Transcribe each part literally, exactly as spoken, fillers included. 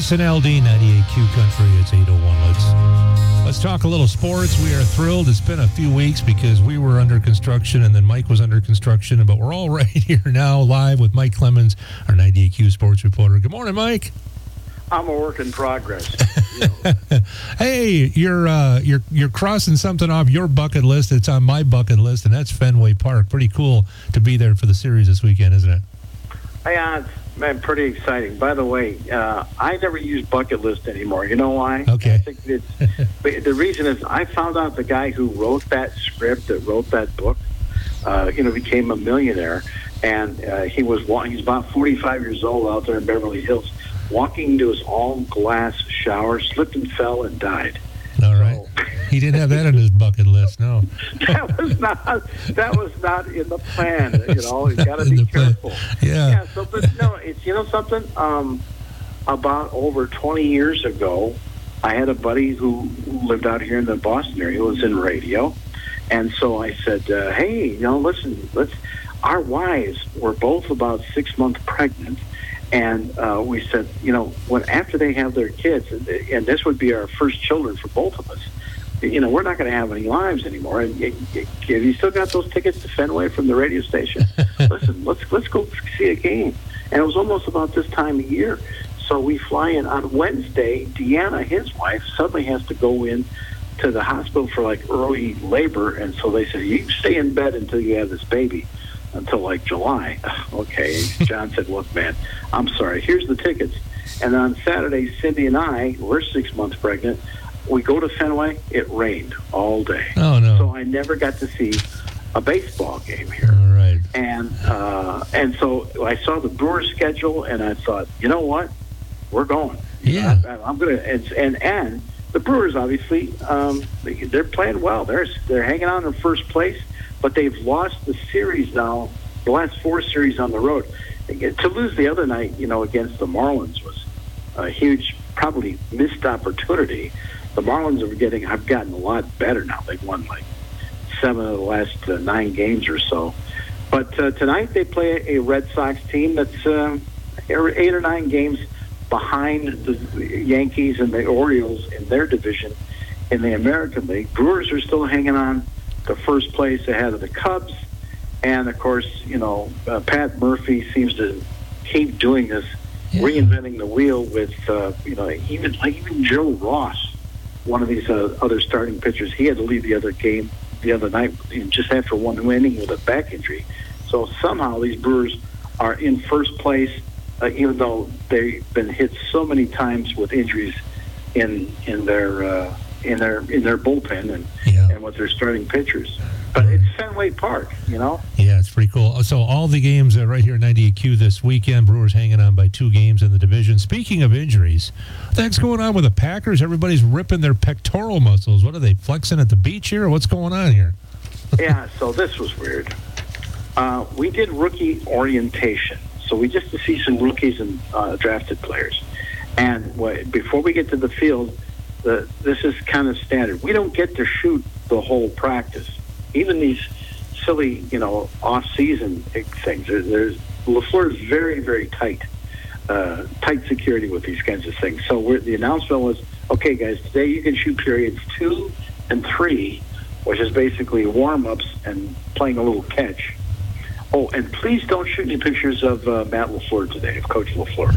Jason Aldean, ninety-eight Q Country. It's eight oh one. Let's let's talk a little sports. We are thrilled. It's been a few weeks because we were under construction and then Mike was under construction, but we're all right here now live with Mike Clemens, our ninety-eight Q sports reporter. Good morning, Mike. I'm a work in progress. You know. Hey, you're uh, you're you're crossing something off your bucket list. It's on my bucket list, and that's Fenway Park. Pretty cool to be there for the series this weekend, isn't it? Yeah, it's man, pretty exciting. By the way, uh, I never use bucket list anymore. You know why? Okay. I think it's, the reason is I found out the guy who wrote that script, that wrote that book, uh, you know, became a millionaire, and uh, he was he's about forty-five years old out there in Beverly Hills, walking into his all-glass shower, slipped and fell, and died. All right. So, he didn't have that on his bucket list, no. That was not that was not in the plan. You know, you got to be careful. Yeah. Yeah. So, but no, it's you know something. Um, about over twenty years ago, I had a buddy who lived out here in the Boston area. He was in radio, and so I said, uh, "Hey, you know, listen, let's." Our wives were both about six months pregnant. And uh, we said, you know, when after they have their kids, and, and this would be our first children for both of us, you know, we're not going to have any lives anymore. And have you still got those tickets to Fenway from the radio station? Listen, let's let's go see a game. And it was almost about this time of year. So we fly in on Wednesday. Deanna, his wife, suddenly has to go in to the hospital for like early labor. And so they said, you stay in bed until you have this baby. Until like July. Okay. John said, look, man, I'm sorry. Here's the tickets. And on Saturday, Cindy and I, we're six months pregnant. We go to Fenway. It rained all day. Oh, no. So I never got to see a baseball game here. All right. And, uh, and so I saw the Brewers schedule, and I thought, you know what? We're going. Yeah. I, I'm going to, and, and, and the Brewers, obviously, um, they're playing well. They're, they're hanging on in first place. But they've lost the series now, the last four series on the road. To lose the other night, you know, against the Marlins was a huge, probably missed opportunity. The Marlins are getting, have gotten a lot better now. They've won like seven of the last uh, nine games or so. But uh, tonight they play a Red Sox team that's uh, eight or nine games behind the Yankees and the Orioles in their division in the American League. Brewers are still hanging on to first place ahead of the Cubs. And, of course, you know, uh, Pat Murphy seems to keep doing this, yeah. reinventing the wheel with, uh, you know, even like even Joe Ross, one of these uh, other starting pitchers. He had to leave the other game the other night just after one inning with a back injury. So somehow these Brewers are in first place, uh, even though they've been hit so many times with injuries in in their uh, in their in their bullpen and yeah. and with their starting pitchers. But it's Fenway Park, you know? Yeah, it's pretty cool. So all the games uh, right here at ninety-eight Q this weekend. Brewers hanging on by two games in the division. Speaking of injuries, what the heck's going on with the Packers? Everybody's ripping their pectoral muscles. What are they, flexing at the beach here? Or what's going on here? Yeah, so this was weird. Uh, we did rookie orientation. So we just to see some rookies and uh, drafted players. And what, before we get to the field, the, this is kind of standard. We don't get to shoot the whole practice. Even these silly, you know, off-season things. There's LaFleur is very, very tight, uh, tight security with these kinds of things. So we're, the announcement was, okay, guys, today you can shoot periods two and three, which is basically warm-ups and playing a little catch. Oh, and please don't shoot any pictures of uh, Matt LaFleur today, of Coach LaFleur.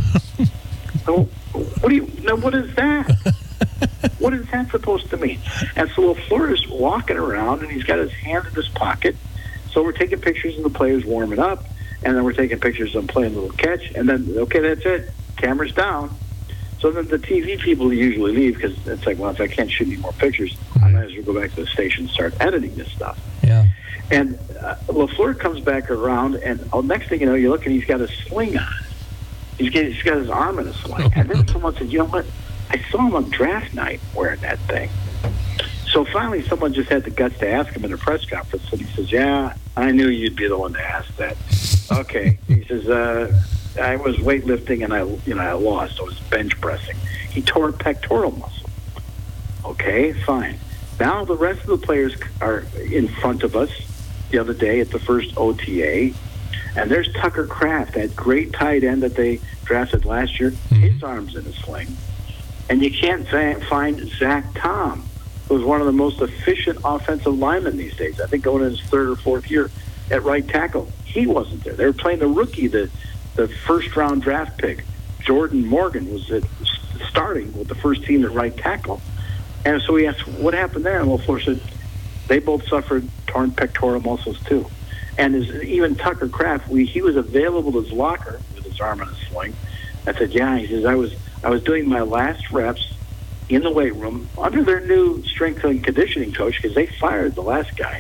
So what do you? Now, what is that? What is that supposed to mean? And so LaFleur is walking around, and he's got his hand in his pocket. So we're taking pictures of the players warming up, and then we're taking pictures of them playing a little catch, and then, okay, that's it. Camera's down. So then the T V people usually leave because it's like, well, if I can't shoot any more pictures, I might as well go back to the station and start editing this stuff. Yeah. And uh, LaFleur comes back around, and oh, next thing you know, you look, and he's got a sling on. He's got, he's got his arm in a sling. And then someone said, you know what? I saw him on draft night wearing that thing. So finally, someone just had the guts to ask him in a press conference, and he says, yeah, I knew you'd be the one to ask that. Okay. He says, uh, I was weightlifting, and I, you know, I lost. I was bench pressing. He tore a pectoral muscle. Okay, fine. Now the rest of the players are in front of us the other day at the first O T A, And there's Tucker Kraft, that great tight end that they drafted last year. Mm-hmm. His arm's in a sling. And you can't find Zach Tom, who's one of the most efficient offensive linemen these days. I think going in his third or fourth year at right tackle. He wasn't there. They were playing the rookie, the, the first-round draft pick. Jordan Morgan was at, starting with the first team at right tackle. And so we asked, what happened there? And LaFleur said, they both suffered torn pectoral muscles, too. And his, even Tucker Kraft, we, he was available to his locker with his arm in a sling. I said, yeah. He says, I was I was doing my last reps in the weight room under their new strength and conditioning coach because they fired the last guy.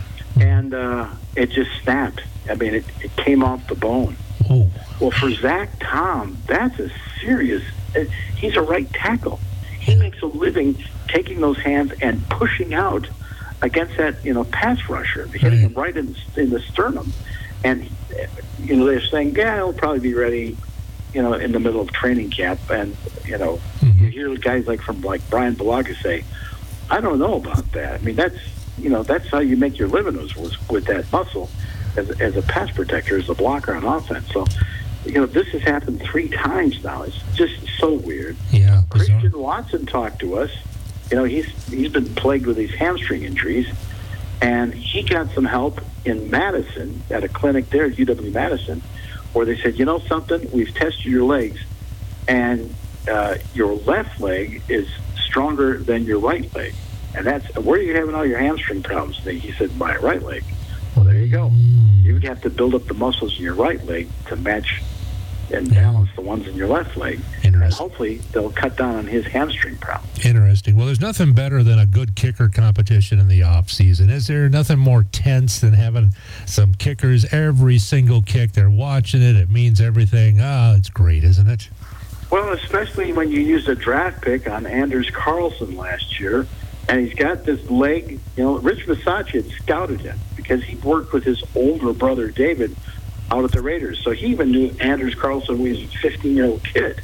And uh, it just snapped. I mean, it, it came off the bone. Oh. Well, for Zach Tom, that's a serious uh, – he's a right tackle. He makes a living taking those hands and pushing out against that, you know, pass rusher, hitting him right in the, in the sternum. And, you know, they're saying, yeah, he'll probably be ready, you know, in the middle of training camp. And, you know, mm-hmm. you hear guys like from like Brian Bulaga say, I don't know about that. I mean, that's, you know, that's how you make your living was, was with that muscle as, as a pass protector, as a blocker on offense. So, you know, this has happened three times now. It's just so weird. Yeah. Christian Watson talked to us. You know, he's he's been plagued with these hamstring injuries, and he got some help in Madison at a clinic there at U W-Madison, where they said, you know something, we've tested your legs, and uh, your left leg is stronger than your right leg. And that's, where are you having all your hamstring problems? And he said, my right leg. Well, there you go. You would have to build up the muscles in your right leg to match and balance the ones in your left leg. And hopefully they'll cut down on his hamstring problem. Interesting. Well, there's nothing better than a good kicker competition in the off season. Is there nothing more tense than having some kickers every single kick? They're watching it. It means everything. Ah, it's great, isn't it? Well, especially when you used a draft pick on Anders Carlson last year, and he's got this leg. You know, Rich Bisaccia had scouted him because he worked with his older brother David out at the Raiders. So he even knew Anders Carlson when he was a fifteen-year-old kid.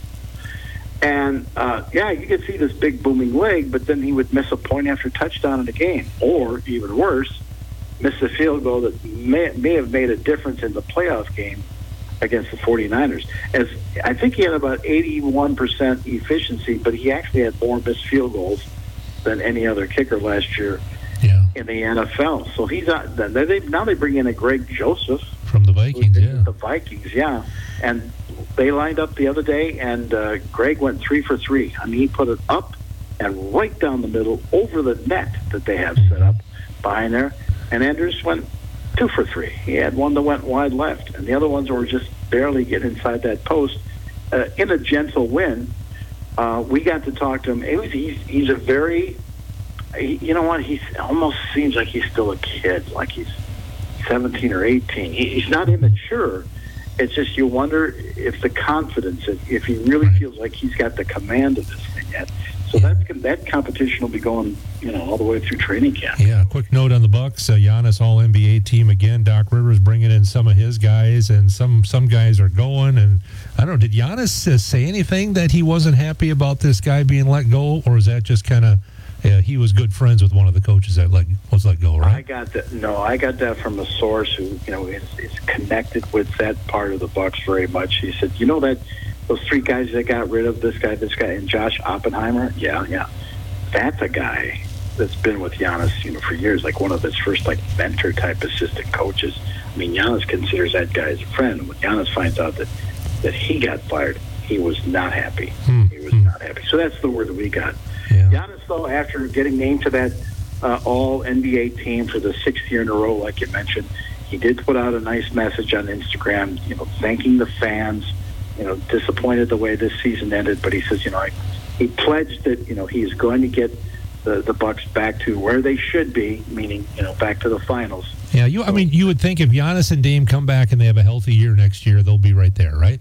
And, uh, yeah, you could see this big booming leg, but then he would miss a point after touchdown in the game. Or, even worse, miss a field goal that may, may have made a difference in the playoff game against the forty-niners. As I think he had about eighty-one percent efficiency, but he actually had more missed field goals than any other kicker last year yeah. in the N F L. So he's not, they, now they bring in a Greg Joseph. From the Vikings, yeah. The Vikings, yeah. And they lined up the other day, and uh, Greg went three for three. I mean, he put it up and right down the middle over the net that they have set up behind there. And Anders went two for three. He had one that went wide left, and the other ones were just barely getting inside that post. Uh, in a gentle win, uh, we got to talk to him. It was, he's, he's a very, he, you know what, he almost seems like he's still a kid, like he's seventeen or eighteen. He, he's not immature. It's just you wonder if the confidence, if, if he really feels like he's got the command of this thing yet. So that that competition will be going, you know, all the way through training camp. Yeah. Quick note on the Bucks: uh, Giannis All N B A team again. Doc Rivers bringing in some of his guys, and some some guys are going. And I don't know. Did Giannis uh, say anything that he wasn't happy about this guy being let go, or is that just kind of? Yeah, he was good friends with one of the coaches that like was let go, right? I got that. No, I got that from a source who, you know, is, is connected with that part of the Bucks very much. He said, you know that those three guys that got rid of this guy, this guy, and Josh Oppenheimer. Yeah, yeah, that's a guy that's been with Giannis, you know, for years, like one of his first like mentor type assistant coaches. I mean, Giannis considers that guy as a friend. When Giannis finds out that that he got fired, he was not happy. Hmm. He was hmm. not happy. So that's the word that we got. Yeah. Giannis, though, after getting named to that uh, all N B A team for the sixth year in a row, like you mentioned, he did put out a nice message on Instagram, you know, thanking the fans, you know, disappointed the way this season ended. But he says, you know, I, he pledged that, you know, he's going to get the, the Bucks back to where they should be, meaning, you know, back to the finals. Yeah, you. I mean, you would think if Giannis and Dame come back and they have a healthy year next year, they'll be right there, right?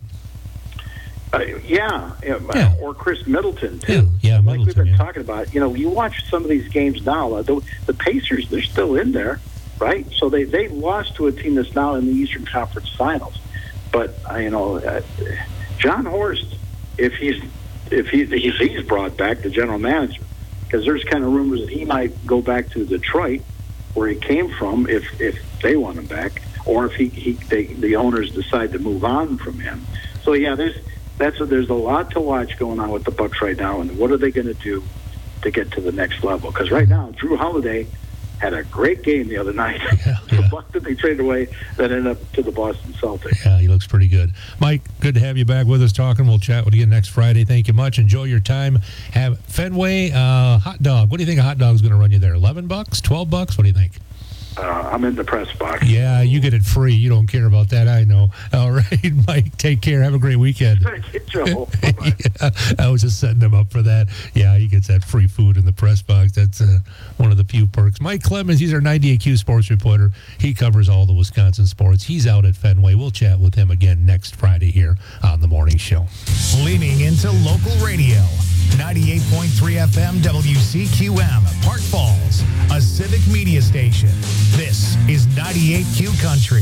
Uh, yeah, yeah, or Chris Middleton, too. Yeah, yeah like Middleton, we've been yeah. talking about. You know, you watch some of these games now, uh, the, the Pacers, they're still in there, right? So they, they lost to a team that's now in the Eastern Conference Finals. But, uh, you know, uh, John Horst, if he's if he, if he's brought back, the general manager, because there's kind of rumors that he might go back to Detroit, where he came from, if, if they want him back, or if he, he they, the owners decide to move on from him. So yeah, there's that's a, there's a lot to watch going on with the Bucks right now, and what are they going to do to get to the next level? Because right now, Drew Holiday had a great game the other night. Yeah, the yeah. Bucks that they traded away that ended up to the Boston Celtics. Yeah, he looks pretty good. Mike, good to have you back with us talking. We'll chat with you next Friday. Thank you much. Enjoy your time. Have Fenway uh, hot dog. What do you think a hot dog is going to run you there? eleven bucks? twelve bucks? What do you think? Uh, I'm in the press box. Yeah, you get it free. You don't care about that, I know. All right, Mike, take care. Have a great weekend. Thank you, Joe. Bye-bye. Yeah, I was just setting him up for that. Yeah, he gets that free food in the press box. That's uh, one of the few perks. Mike Clemens, he's our ninety-eight Q sports reporter. He covers all the Wisconsin sports. He's out at Fenway. We'll chat with him again next Friday here on The Morning Show. Leaning into local radio. ninety-eight point three F M W C Q M, Park Falls, a civic media station. This is ninety-eight Q Country.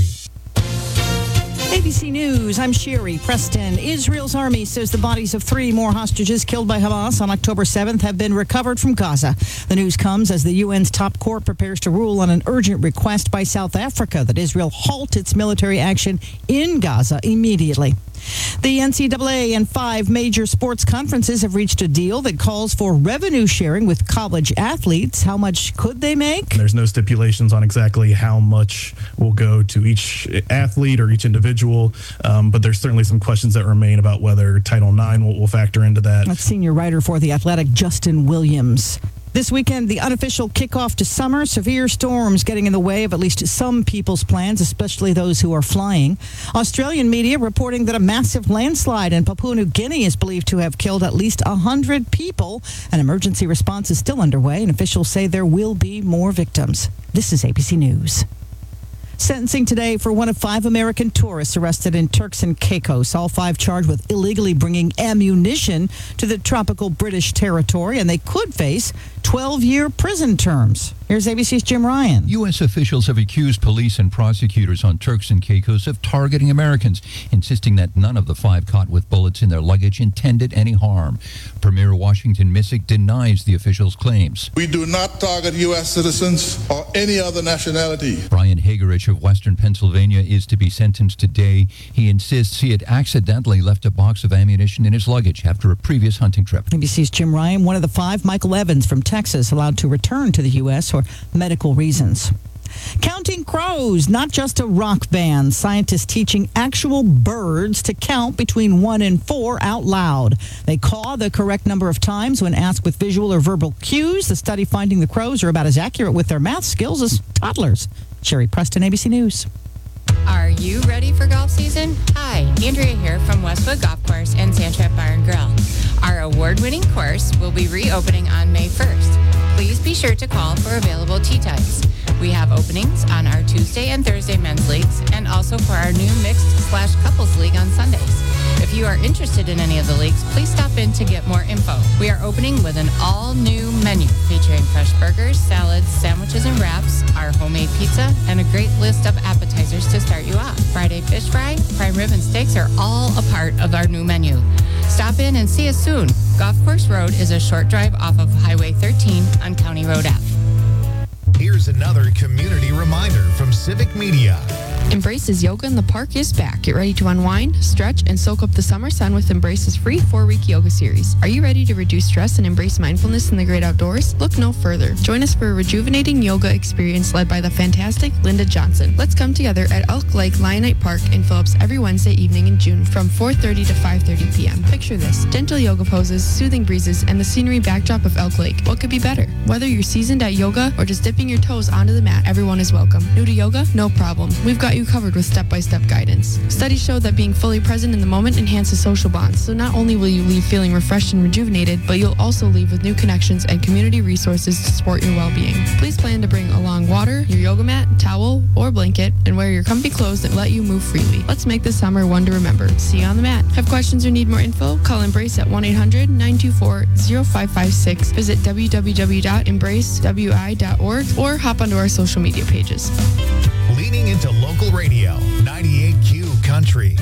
A B C News, I'm Sherry Preston. Israel's army says the bodies of three more hostages killed by Hamas on October seventh have been recovered from Gaza. The news comes as the U N's top court prepares to rule on an urgent request by South Africa that Israel halt its military action in Gaza immediately. The N C double A and five major sports conferences have reached a deal that calls for revenue sharing with college athletes. How much could they make? There's no stipulations on exactly how much will go to each athlete or each individual, um, but there's certainly some questions that remain about whether Title nine will, will factor into that. That's senior writer for The Athletic, Justin Williams. This weekend, the unofficial kickoff to summer. Severe storms getting in the way of at least some people's plans, especially those who are flying. Australian media reporting that a massive landslide in Papua New Guinea is believed to have killed at least one hundred people. An emergency response is still underway, and officials say there will be more victims. This is A B C News. Sentencing today for one of five American tourists arrested in Turks and Caicos. All five charged with illegally bringing ammunition to the tropical British territory, and they could face twelve-year prison terms. Here's A B C's Jim Ryan. U S officials have accused police and prosecutors on Turks and Caicos of targeting Americans, insisting that none of the five caught with bullets in their luggage intended any harm. Premier Washington Missick denies the officials' claims. We do not target U S citizens or any other nationality. Brian Hagerich of Western Pennsylvania is to be sentenced today. He insists he had accidentally left a box of ammunition in his luggage after a previous hunting trip. A B C's Jim Ryan. One of the five, Michael Evans from Texas, allowed to return to the U S for medical reasons. Counting Crows, not just a rock band. Scientists teaching actual birds to count between one and four out loud. They caw the correct number of times when asked with visual or verbal cues. The study finding the crows are about as accurate with their math skills as toddlers. Sherry Preston, A B C News. Are you ready for golf season? Hi, Andrea here from Westwood Golf Course and Sandtrap Bar and Grill. Our award-winning course will be reopening on May first. Please be sure to call for available tee times. We have openings on our Tuesday and Thursday men's leagues and also for our new mixed slash couples league on Sundays. If you are interested in any of the leagues, please stop in to get more info. We are opening with an all-new menu featuring fresh burgers, salads, sandwiches and wraps, our homemade pizza, and a great list of appetizers to start you off. Friday fish fry, prime rib, and steaks are all a part of our new menu. Stop in and see us soon. Golf Course Road is a short drive off of Highway thirteen on County Road F. Here's another community reminder from Civic Media. Embrace's Yoga in the Park is back. Get ready to unwind, stretch, and soak up the summer sun with Embrace's free four-week yoga series. Are you ready to reduce stress and embrace mindfulness in the great outdoors? Look no further. Join us for a rejuvenating yoga experience led by the fantastic Linda Johnson. Let's come together at Elk Lake Lionite Park in Phillips every Wednesday evening in June from four thirty to five thirty p.m. Picture this: gentle yoga poses, soothing breezes, and the scenery backdrop of Elk Lake. What could be better? Whether you're seasoned at yoga or just dipping your toes onto the mat, everyone is welcome. New to yoga? No problem. We've got you covered with step-by-step guidance. Studies show that being fully present in the moment enhances social bonds, so not only will you leave feeling refreshed and rejuvenated, but you'll also leave with new connections and community resources to support your well-being. Please plan to bring along water, your yoga mat, towel, or blanket, and wear your comfy clothes that let you move freely. Let's make this summer one to remember. See you on the mat. Have questions or need more info? Call Embrace at one eight hundred nine two four zero five five six. Visit w w w dot embrace w i dot org or hop onto our social media pages. Leaning into local radio, ninety-eight Q Country.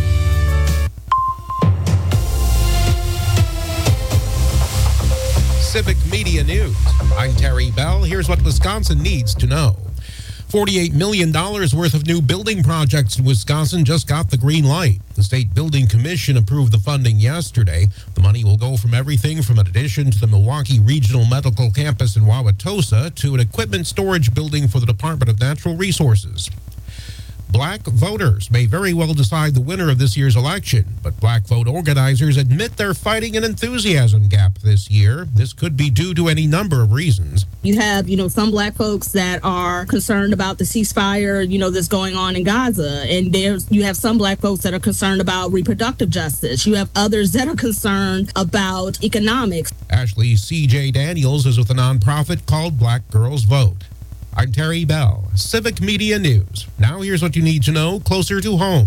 Civic Media News. I'm Terry Bell. Here's what Wisconsin needs to know. forty-eight million dollars worth of new building projects in Wisconsin just got the green light. The State Building Commission approved the funding yesterday. The money will go from everything from an addition to the Milwaukee Regional Medical Campus in Wauwatosa to an equipment storage building for the Department of Natural Resources. Black voters may very well decide the winner of this year's election, but black vote organizers admit they're fighting an enthusiasm gap this year. This could be due to any number of reasons. You have, you know, some black folks that are concerned about the ceasefire, you know, that's going on in Gaza. And there's, you have some black folks that are concerned about reproductive justice. You have others that are concerned about economics. Ashley C J Daniels is with a nonprofit called Black Girls Vote. I'm Terry Bell, Civic Media News. Now here's what you need to know closer to home.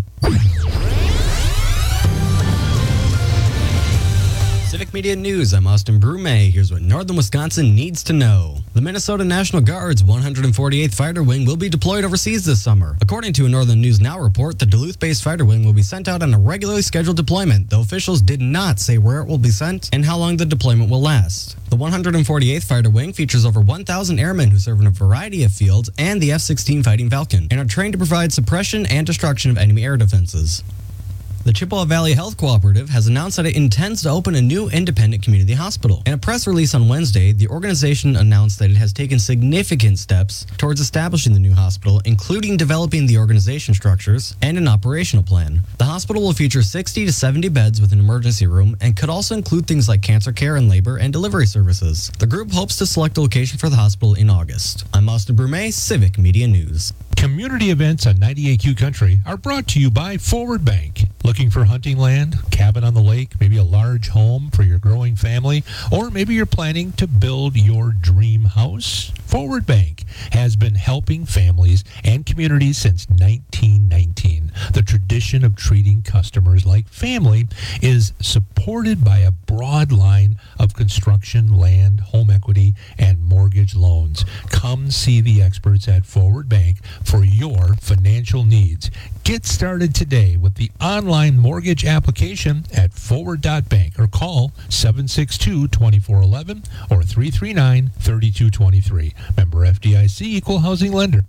Civic Media News, I'm Austin Brume. Here's what Northern Wisconsin needs to know. The Minnesota National Guard's one hundred forty-eighth Fighter Wing will be deployed overseas this summer. According to a Northern News Now report, the Duluth-based Fighter Wing will be sent out on a regularly scheduled deployment, though officials did not say where it will be sent and how long the deployment will last. The one hundred forty-eighth Fighter Wing features over one thousand airmen who serve in a variety of fields and the F sixteen Fighting Falcon and are trained to provide suppression and destruction of enemy air defenses. The Chippewa Valley Health Cooperative has announced that it intends to open a new independent community hospital. In a press release on Wednesday, the organization announced that it has taken significant steps towards establishing the new hospital, including developing the organization structures and an operational plan. The hospital will feature sixty to seventy beds with an emergency room and could also include things like cancer care and labor and delivery services. The group hopes to select a location for the hospital in August. I'm Austin Brume, Civic Media News. Community events on ninety-eight Q Country are brought to you by Forward Bank. Looking for hunting land, cabin on the lake, maybe a large home for your growing family, or maybe you're planning to build your dream house? Forward Bank has been helping families and communities since nineteen nineteen. The tradition of treating customers like family is supported by a broad line of construction, land, home equity, and mortgage loans. Come see the experts at Forward Bank for your financial needs. Get started today with the online mortgage application at forward dot bank or call seven six two, two four one one or three three nine, three two two three. Member F D I C, Equal Housing Lender.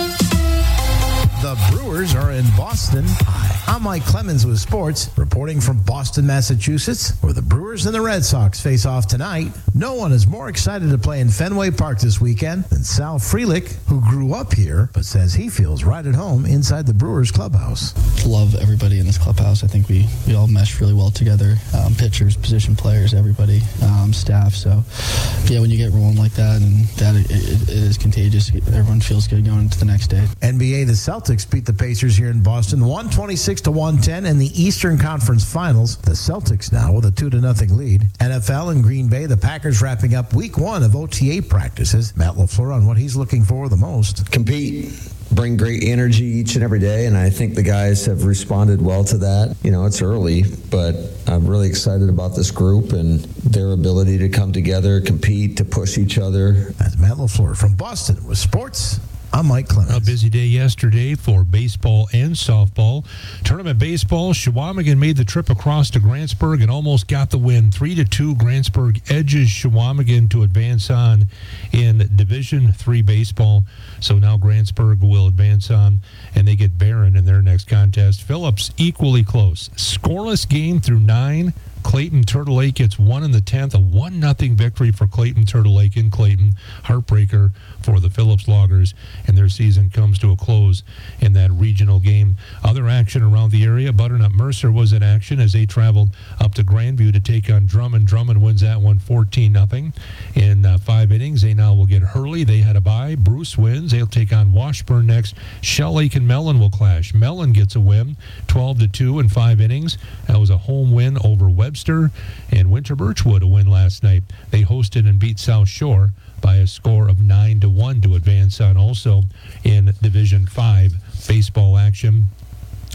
The Brewers are in Boston. Hi, I'm Mike Clemens with sports, reporting from Boston, Massachusetts, where the Brewers and the Red Sox face off tonight. No one is more excited to play in Fenway Park this weekend than Sal Frelick, who grew up here, but says he feels right at home inside the Brewers clubhouse. Love everybody in this clubhouse. I think we, we all mesh really well together. Um, pitchers, position players, everybody, um, staff. So, yeah, when you get rolling like that, and that it, it, it is contagious. Everyone feels good going into the next day. N B A, the Celtics beat the Pacers here in Boston one twenty-six to one ten in the Eastern Conference Finals. The Celtics now with a two to nothing lead. N F L in Green Bay, the Packers wrapping up week one of O T A practices. Matt LaFleur on what he's looking for the most. Compete. Bring great energy each and every day, and I think the guys have responded well to that. You know, it's early, but I'm really excited about this group and their ability to come together, compete, to push each other. That's Matt LaFleur from Boston with sports. I'm Mike Clemens. A busy day yesterday for baseball and softball. Tournament baseball, Chequamegon made the trip across to Grantsburg and almost got the win. three to two, Grantsburg edges Chequamegon to advance on in Division three baseball. So now Grantsburg will advance on, and they get Barron in their next contest. Phillips equally close. Scoreless game through nine. Clayton Turtle Lake gets one in the tenth, a one nothing victory for Clayton Turtle Lake in Clayton. Heartbreaker for the Phillips Loggers, and their season comes to a close in that regional game. Other action around the area, Butternut Mercer was in action as they traveled up to Grandview to take on Drummond. Drummond wins that one fourteen nothing in uh, five innings. They now will get Hurley. They had a bye. Bruce wins. They'll take on Washburn next. Shell Lake and Mellon will clash. Mellon gets a win, twelve to two in five innings. That was a home win over Webster, and Winter Birchwood a win last night. They hosted and beat South Shore by a score of nine to one to advance on also in Division five baseball action.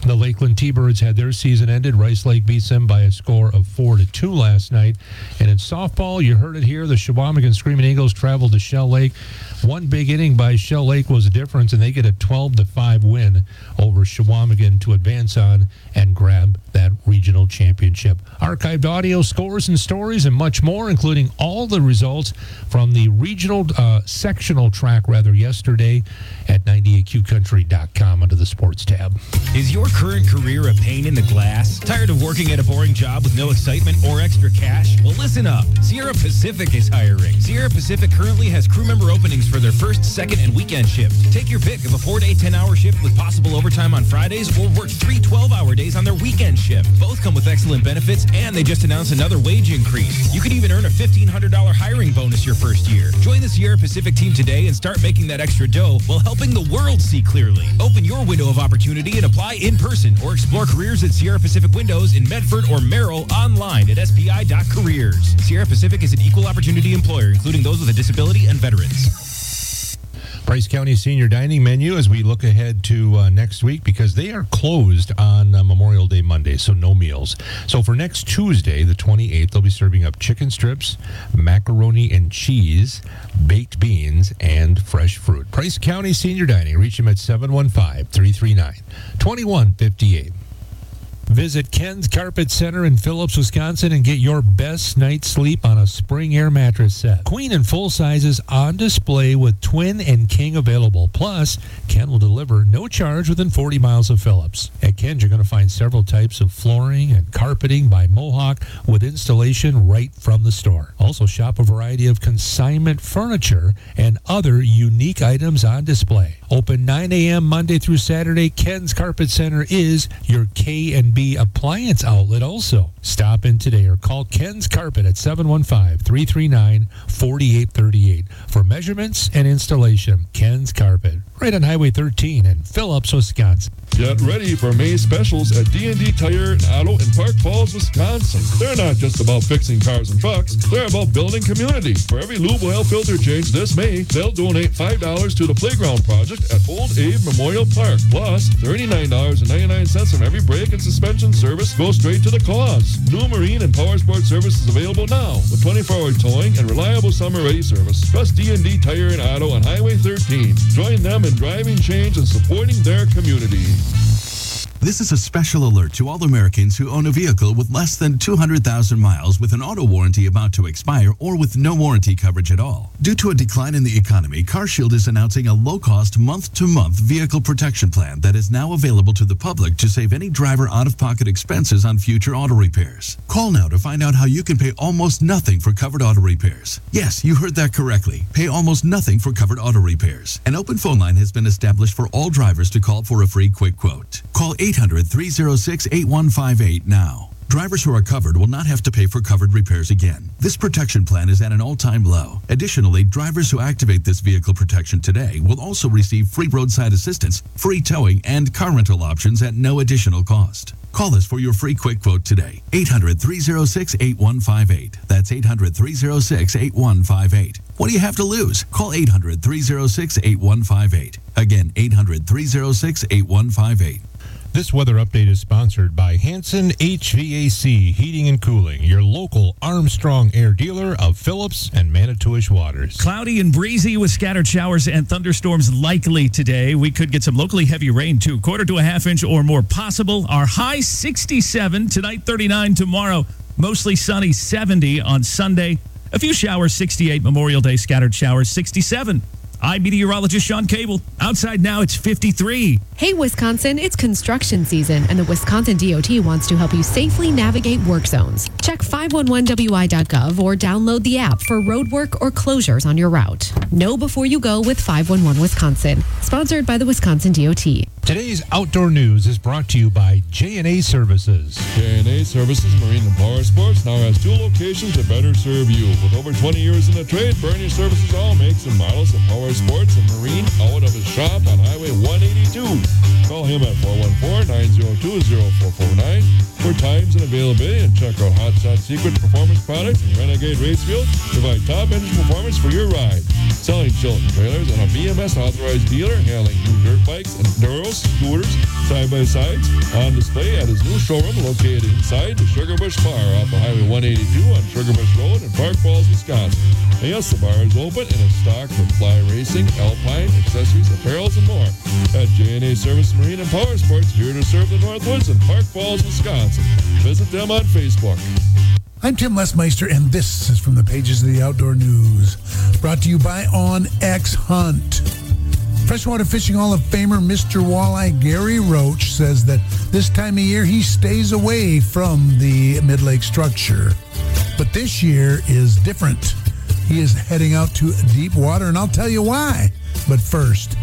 The Lakeland T-Birds had their season ended. Rice Lake beats them by a score of four to two last night. And in softball, you heard it here, the Shawamigan Screaming Eagles traveled to Shell Lake. One big inning by Shell Lake was the difference, and they get a twelve to five win over Shawamigan to advance on and grab that regional championship. Archived audio, scores and stories, and much more, including all the results from the regional uh, sectional track rather yesterday at ninety-eight Q country dot com under the sports tab. Is your current career a pain in the glass? Tired of working at a boring job with no excitement or extra cash? Well, listen up. Sierra Pacific is hiring. Sierra Pacific currently has crew member openings for their first, second, and weekend shift. Take your pick of a four-day, ten-hour shift with possible overtime on Fridays, or work three twelve-hour days on their weekend shift. Both come with excellent benefits, and they just announced another wage increase. You could even earn a fifteen hundred dollars hiring bonus your first year. Join the Sierra Pacific team today and start making that extra dough while helping the world see clearly. Open your window of opportunity and apply in person, or explore careers at Sierra Pacific Windows in Medford or Merrill online at S P I dot careers. Sierra Pacific is an equal opportunity employer, including those with a disability and veterans. Price County Senior Dining menu as we look ahead to uh, next week, because they are closed on uh, Memorial Day Monday, so no meals. So for next Tuesday, the twenty-eighth, they'll be serving up chicken strips, macaroni and cheese, baked beans, and fresh fruit. Price County Senior Dining. Reach them at seven one five, three three nine, two one five eight. Visit Ken's Carpet Center in Phillips, Wisconsin, and get your best night's sleep on a Spring Air mattress set. Queen and full sizes on display with twin and king available. Plus, Ken will deliver no charge within forty miles of Phillips. At Ken's, you're going to find several types of flooring and carpeting by Mohawk with installation right from the store. Also, shop a variety of consignment furniture and other unique items on display. Open nine a.m. Monday through Saturday. Ken's Carpet Center is your K and B appliance outlet also. Stop in today or call Ken's Carpet at seven one five, three three nine, four eight three eight for measurements and installation. Ken's Carpet, right on Highway thirteen in Phillips, Wisconsin. Get ready for May specials at D and D Tire and Auto in Park Falls, Wisconsin. They're not just about fixing cars and trucks. They're about building community. For every lube oil filter change this May, they'll donate five dollars to the Playground Project at Old Abe Memorial Park. Plus, thirty-nine dollars and ninety-nine cents from every brake and suspension service goes straight to the cause. New marine and power sport service is available now with twenty-four hour towing and reliable summer-ready service. Trust D and D Tire and Auto on Highway thirteen. Join them in driving change and supporting their community. This is a special alert to all Americans who own a vehicle with less than two hundred thousand miles with an auto warranty about to expire or with no warranty coverage at all. Due to a decline in the economy, CarShield is announcing a low-cost month-to-month vehicle protection plan that is now available to the public to save any driver out-of-pocket expenses on future auto repairs. Call now to find out how you can pay almost nothing for covered auto repairs. Yes, you heard that correctly. Pay almost nothing for covered auto repairs. An open phone line has been established for all drivers to call for a free quick quote. Call eight hundred, three oh six, eight one five eight now. Drivers who are covered will not have to pay for covered repairs again. This protection plan is at an all-time low. Additionally, drivers who activate this vehicle protection today will also receive free roadside assistance, free towing, and car rental options at no additional cost. Call us for your free quick quote today. eight hundred, three oh six, eight one five eight. That's eight hundred, three oh six, eight one five eight. What do you have to lose? Call eight hundred, three oh six, eight one five eight. Again, eight hundred, three oh six, eight one five eight. This weather update is sponsored by Hanson H V A C Heating and Cooling, your local Armstrong Air dealer of Phillips and Manitowish waters. Cloudy and breezy with scattered showers and thunderstorms likely today. We could get some locally heavy rain too. Quarter to a half inch or more possible. Our high sixty-seven tonight, thirty-nine tomorrow. Mostly sunny, seventy on Sunday. A few showers, sixty-eight Memorial Day, scattered showers, sixty-seven. I'm meteorologist Sean Cable. Outside now, it's fifty-three. Hey, Wisconsin, it's construction season, and the Wisconsin D O T wants to help you safely navigate work zones. Check five one one W I dot gov or download the app for road work or closures on your route. Know before you go with five one one Wisconsin. Sponsored by the Wisconsin D O T. Today's outdoor news is brought to you by J and A Services. J and A Services Marine and Power Sports now has two locations to better serve you. With over twenty years in the trade, Bernier services all makes and models of power sports and marine out of his shop on Highway one eighty-two. Call him at four one four, nine oh two, oh four four nine For times and availability, and check out Hot Shot Secret Performance Products and Renegade Racefield. Provide top engine performance for your ride. Selling Chilton trailers and a B M S authorized dealer handling new dirt bikes, enduros, scooters, side-by-sides. On display at his new showroom located inside the Sugar Bush Bar off of Highway one eighty-two on Sugar Bush Road in Park Falls, Wisconsin. And yes, the bar is open and is stocked with fly racing, alpine, accessories, apparels, and more. At J and A Service Marine and Power Sports, here to serve the Northwoods in Park Falls, Wisconsin. Visit them on Facebook. I'm Tim Lesmeister, and this is from the pages of the Outdoor News. Brought to you by On X Hunt. Freshwater Fishing Hall of Famer Mister Walleye Gary Roach says that this time of year he stays away from the mid-lake structure. But this year is different. He is heading out to deep water, and I'll tell you why. But first,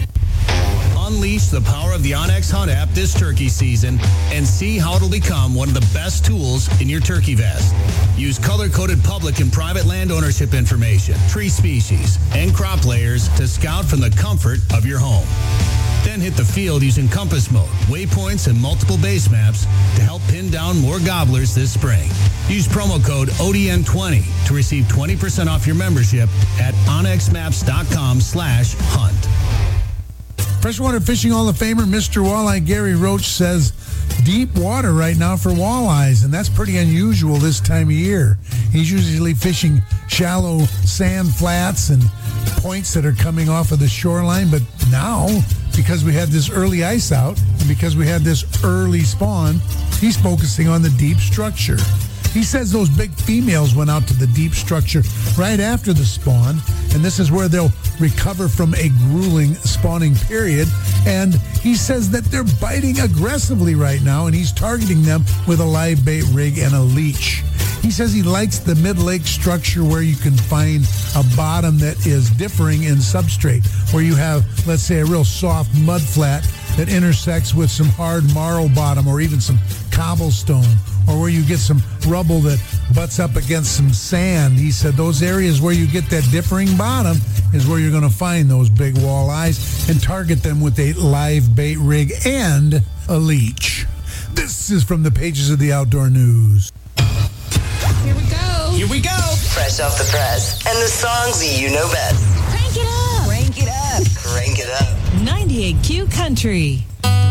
unleash the power of the OnX Hunt app this turkey season and see how it'll become one of the best tools in your turkey vest. Use color-coded public and private land ownership information, tree species, and crop layers to scout from the comfort of your home. Then hit the field using compass mode, waypoints, and multiple base maps to help pin down more gobblers this spring. Use promo code O D N twenty to receive twenty percent off your membership at onxmaps.com slash hunt. Freshwater Fishing Hall of Famer Mister Walleye Gary Roach says deep water right now for walleyes, and that's pretty unusual this time of year. He's usually fishing shallow sand flats and points that are coming off of the shoreline, but now, because we had this early ice out and because we had this early spawn, he's focusing on the deep structure. He says those big females went out to the deep structure right after the spawn, and this is where they'll recover from a grueling spawning period. And he says that they're biting aggressively right now, and he's targeting them with a live bait rig and a leash. He says he likes the mid-lake structure where you can find a bottom that is differing in substrate, where you have, let's say, a real soft mud flat that intersects with some hard marl bottom or even some cobblestone, or where you get some rubble that butts up against some sand. He said those areas where you get that differing bottom is where you're going to find those big walleyes and target them with a live bait rig and a leech. This is from the pages of the Outdoor News. Here we go. Here we go. Fresh off the press. And the songs you know best. Crank it up. Crank it up. Crank it up. ninety-eight Q Country.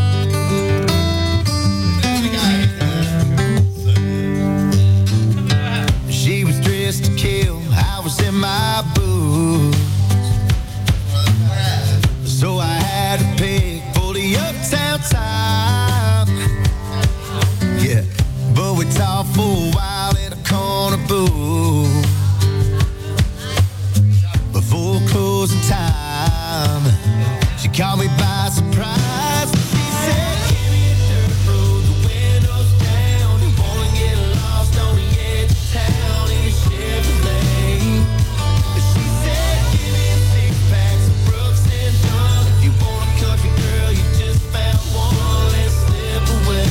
She was dressed to kill. I was in my boots. So I had to pick for the uptown time. Yeah. But we talked for a while in a corner booth. Before closing time, she caught me by surprise. She said, give me a dirt road, the windows down. You wanna get lost on the edge of town in a Chevrolet. She said, give me a six pack, some Brooks and Dunn. If you want a country girl, you just found one, let's slip away.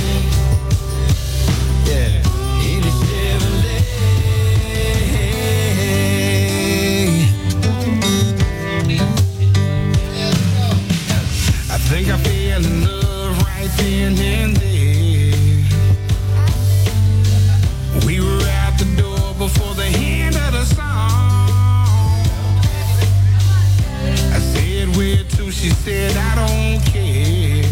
Yeah, in a Chevrolet. I think I fell in love right then and there. We were at the door before the end of the song. I said, where to? She said, I don't care.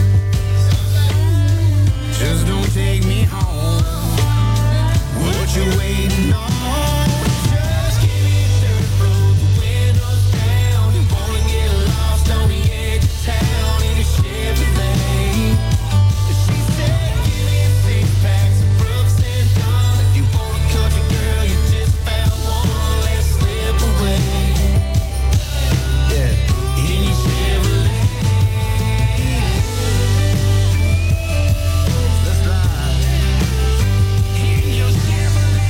Just don't take me home. What you waiting on? Just give me a dirt road, the windows down. You wanna get lost on the edge of town in a Chevrolet. She said, give me a six pack, some Brooks and Dunn. If you want a country girl, you just found one, let's slip away. Yeah, in your Chevrolet. Let's ride. In your Chevrolet.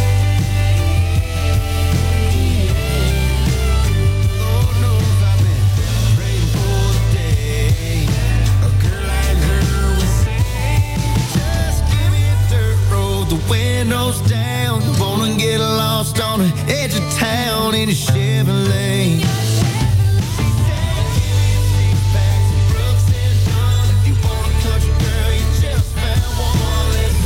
Lord knows I've been praying for the day a girl like her would say, just give me a dirt road, the windows down. Wanna get lost on the edge of town in a Chevrolet. She said, give me a six pack, some Brooks and Dunn. If you want a country girl, you just found one, let's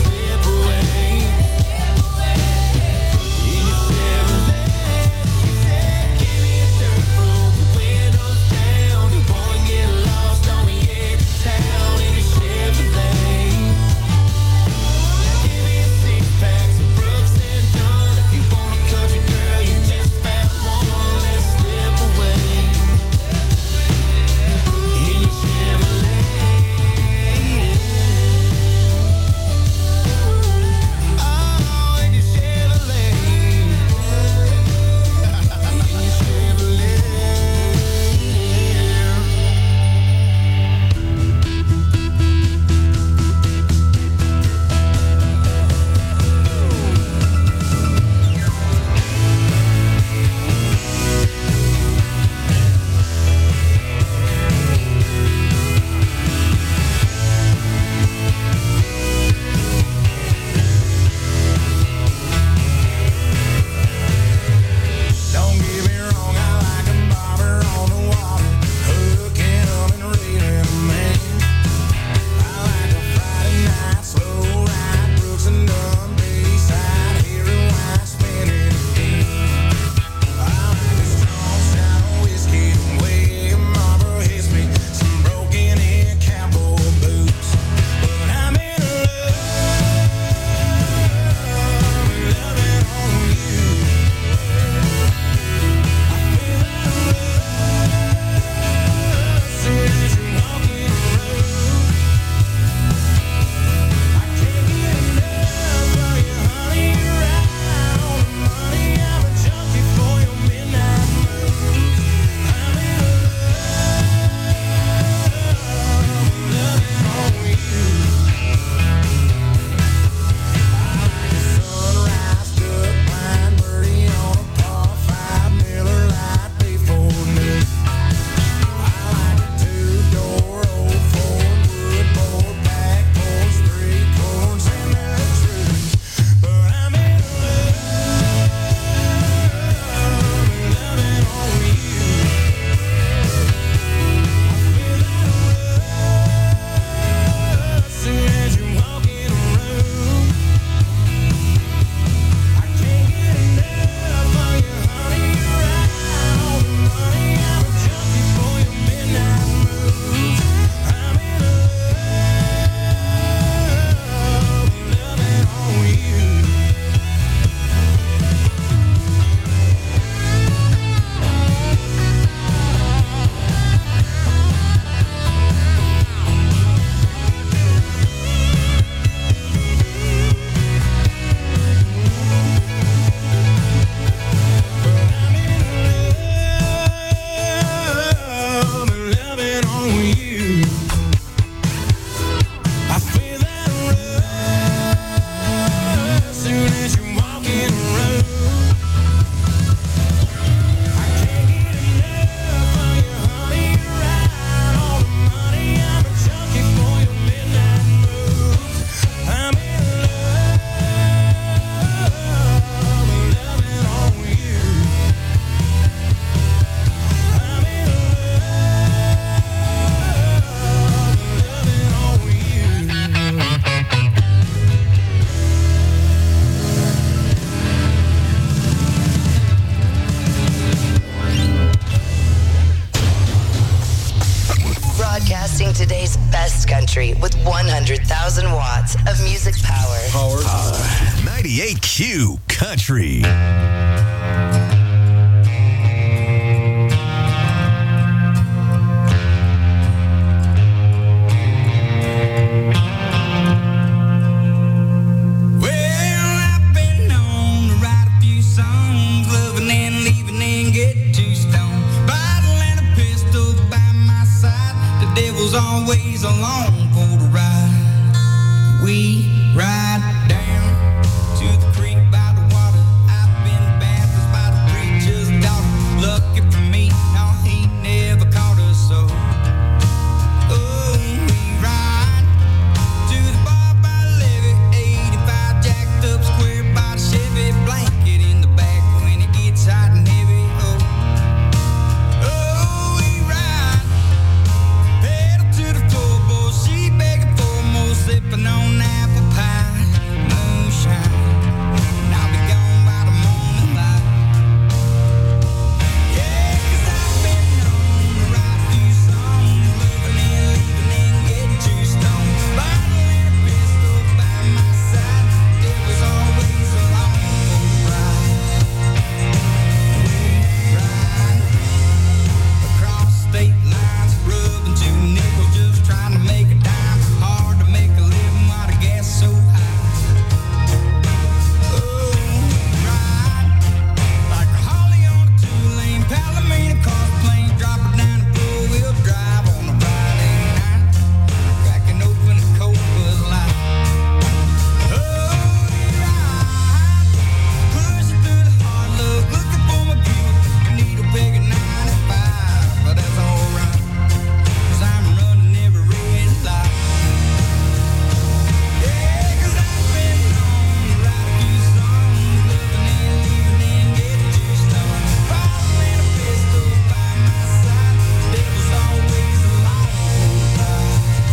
Country with one hundred thousand watts of music power. Power. ninety-eight Q Country. Always along for the ride. We ride down to the creek by the water. I've been baptized by the preacher's daughter. Lucky for me, no, he never caught us so. Oh, we ride to the bar by the levee. eighty-five jacked up square by the Chevy. Blanket in the back when it gets hot and heavy. Oh, oh, we ride. To the floor, boy, she begging for more, sipping on apple pie, moonshine. And I'll be gone by the morning light. Yeah, 'cause I've been known to write a few songs, loving and leaving and getting too stoned. Bottle and a pistol by my side, devil's always along for the ride. We ride across state lines, rubbing two nickels, just trying to make a dime. Hard to make a living while the gas so high. Oh, ride like a Holly on a two-lane Palomino car plane, drop it down the four-wheel drive on a Friday night, cracking open a cold Bud Light. Oh, ride, pushing through the hard luck, looking for my Buick, needle peg at ninety-five, but that's alright. 'Cause I'm running every red light. Yeah, 'cause I've been known to write a few songs, loving and leaving and getting too stoned. Bottle and a pistol by my side, devil's always along for the ride.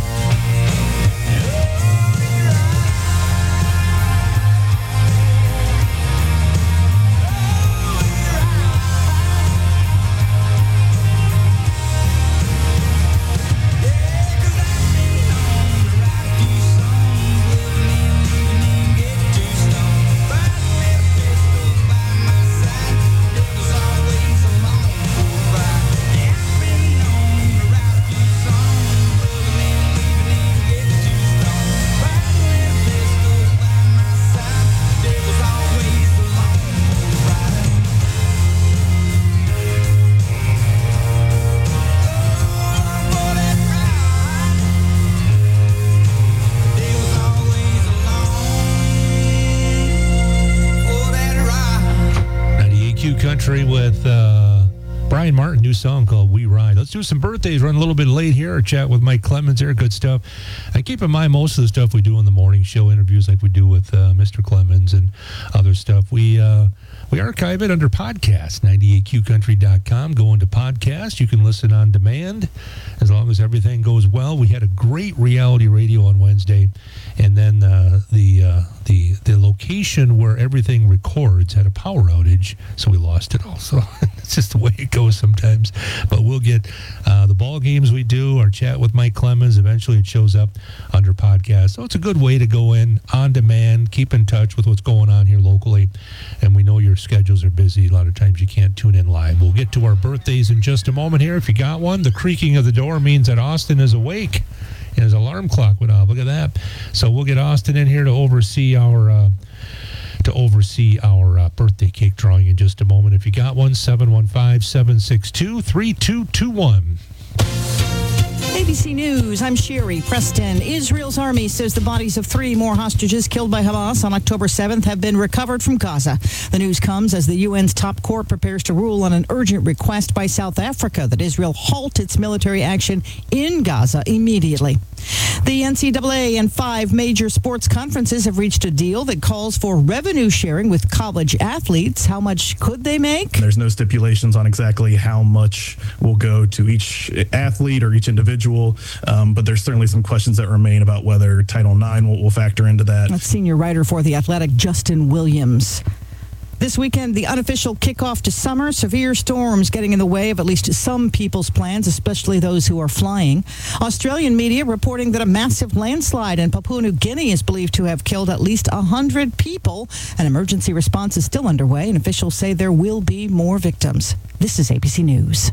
ninety-eight Q Country with uh, Brian Martin, new song called We Ride. Let's do some birthdays. Run a little bit late here. Our chat with Mike Clemens there. Good stuff. And keep in mind, most of the stuff we do in the morning show, interviews like we do with uh, Mister Clemens and other stuff, we uh, we archive it under podcast, ninety-eight Q country dot com. Go into podcast. You can listen on demand as long as everything goes well. We had a great reality radio on Wednesday, and then uh, the uh, the the location where everything records had a power outage, so we lost it all. So it's just the way it goes sometimes. But we'll get uh, the ball games we do, our chat with Mike Clemens. Eventually it shows up under podcast. So it's a good way to go in on demand, keep in touch with what's going on here locally. And we know your schedules are busy. A lot of times you can't tune in live. We'll get to our birthdays in just a moment here. If you got one, the creaking of the door means that Austin is awake. And his alarm clock went off. Look at that. So we'll get Austin in here to oversee our uh, to oversee our uh, birthday cake drawing in just a moment. If you got one, seven one five, seven six two, three two two one. A B C News, I'm Sherry Preston. Israel's army says the bodies of three more hostages killed by Hamas on October seventh have been recovered from Gaza. The news comes as the U N's top court prepares to rule on an urgent request by South Africa that Israel halt its military action in Gaza immediately. The N C double A and five major sports conferences have reached a deal that calls for revenue sharing with college athletes. How much could they make? There's no stipulations on exactly how much will go to each athlete or each individual, um, but there's certainly some questions that remain about whether Title nine will, will factor into that. That's senior writer for The Athletic, Justin Williams. This weekend, the unofficial kickoff to summer. Severe storms getting in the way of at least some people's plans, especially those who are flying. Australian media reporting that a massive landslide in Papua New Guinea is believed to have killed at least one hundred people. An emergency response is still underway, and officials say there will be more victims. This is A B C News.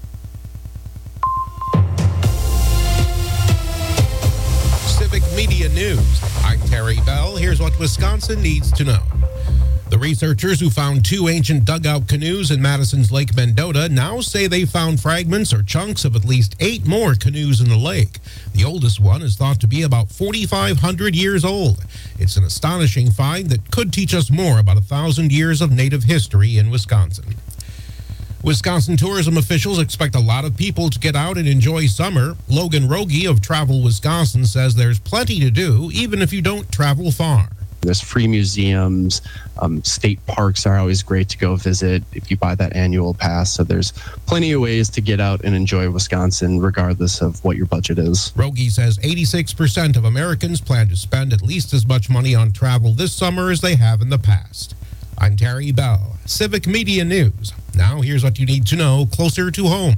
Civic Media News. I'm Terry Bell. Here's what Wisconsin needs to know. The researchers who found two ancient dugout canoes in Madison's Lake Mendota now say they found fragments or chunks of at least eight more canoes in the lake. The oldest one is thought to be about forty-five hundred years old. It's an astonishing find that could teach us more about a thousand years of native history in Wisconsin. Wisconsin tourism officials expect a lot of people to get out and enjoy summer. Logan Rogie of Travel Wisconsin says there's plenty to do, even if you don't travel far. There's free museums. Um, state parks are always great to go visit if you buy that annual pass. So there's plenty of ways to get out and enjoy Wisconsin, regardless of what your budget is. Rogie says eighty-six percent of Americans plan to spend at least as much money on travel this summer as they have in the past. I'm Terry Bell, Civic Media News. Now here's what you need to know closer to home.